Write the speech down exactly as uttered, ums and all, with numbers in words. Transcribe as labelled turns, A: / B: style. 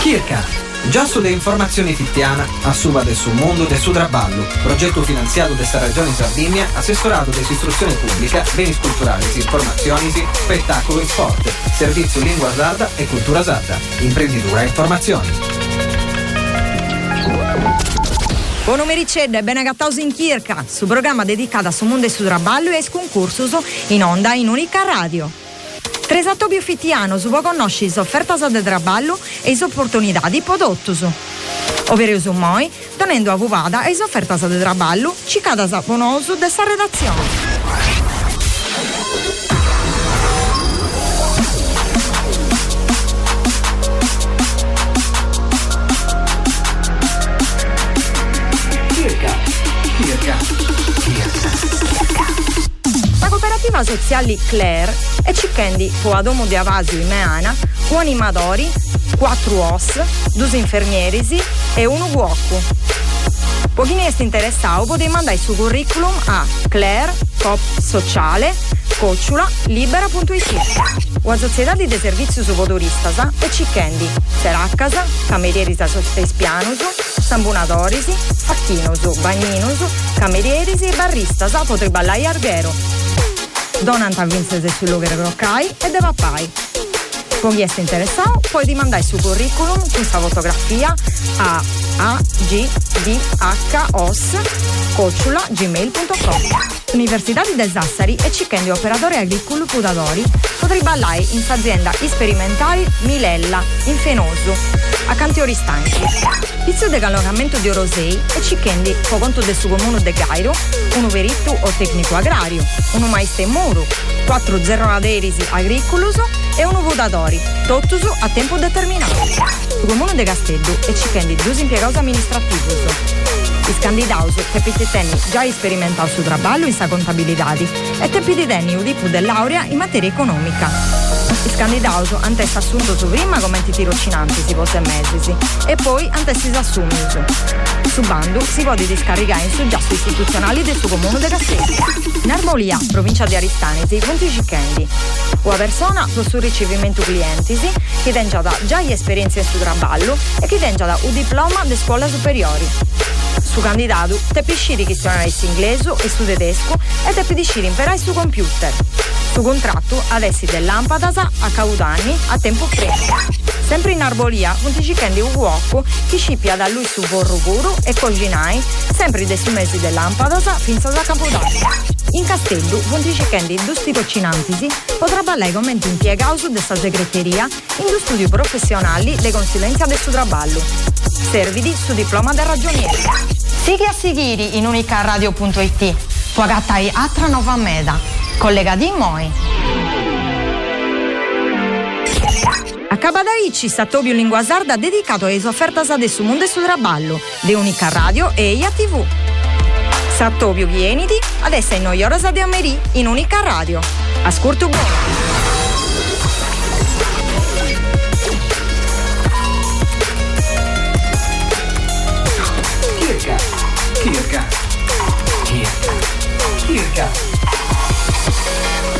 A: Kirka. Già sulle informazioni fittiana, a suba del suo mondo del suo traballo, progetto finanziato desta Regione Sardegna, assessorato dell'istruzione pubblica, beni culturali, informazioni, spettacolo e sport, servizio lingua sarda e cultura sarda, imprenditura e informazioni.
B: Buon pomeriggio e ben agattaus in Kirka, su programma dedicato a su mondo e su traballo e concursus in onda in Unica Radio. Tresatto più fittiano su può conoscere l'offerta di traballo e le opportunità di prodotti. Ovvero su noi, donando a Vuvada e l'offerta di traballo, ci cada saponoso dessa redazione. La cooperativa sociale Claire e Cicchendi fu a Domo di Avasio in Meana, un animatori, quattro os, due infermierisi e uno cuoco. Per chi ne è interessato potete mandare il suo curriculum a claire cop sociale chiocciola libera punto it. La società di servizi su vodoristas e Cicchendi, Seraccasa, camerieri e spianus, sambunatorisi, facchinos, bagninos, camerieri e barristas potrebbe ballare arghero. Donant a vincere sul loghere croccai e deva pai. Con chi è interessato puoi dimandare il suo curriculum con sua fotografia a agdhos chiocciola gmail punto com. Università di Sassari e Cicchendi operatori agricoli pudatori potrebbe ballare in azienda sperimentale Milella in Fenoso a Cantiori Stanchi. Pizzo de allungamento di Orosei e Cicchendi con conto del suo comune de Gairo, uno veritto o tecnico agrario, uno maestro muro, quattro zeronaderisi agricolus e uno vodatori, totus a tempo determinato. Il comune de Castello e Cicchendi due impiegati amministrativi. I candidati che pittenni già sperimentato su traballo in sa contabilità e te pittenni udipu de laurea in materia economica. I candidati antes assunto su prima come tirocinanti si posse mesi e poi antes si assume su bando si può discaricare in suggesto istituzionali del suo comune de Castello. In Arbolia, provincia di Aristanesi, punti Cicchendi. Una persona può su ricevimento clienti che tenga già esperienze su traballo e che tenga un diploma di scuola superiori. Su candidato te pisciri che suonare inglese e su tedesco e te pisciri imparare su computer. Su contratto adesso del lampadas a caudani a tempo pieno. Sempre in Arbolia, punti Cicchendi un uoco che scippia da lui su borro puro e coginai sempre dei su mesi del lampadas finza da Capodanno. In Castello, punti Cicchendi due tirocinantisi potrà ballare come impiegato della segreteria in due studi professionali de consulenza del suo traballo. Servidi su diploma del ragioniere. Sighi a Sighiri in unica radio punto it. Tua gattai Atra Nova Meda. Collega di Moi. A Cabadaici Sattobio Lingua Sarda dedicato alle offertas del suo mondo e sul traballo, de Unica Radio e I A T V. Sattobio Ghieniti, adesso in noi ora di Ameri in Unica Radio. Ascolto buono.
A: Kirka. Kirka. Kirka. Kirka.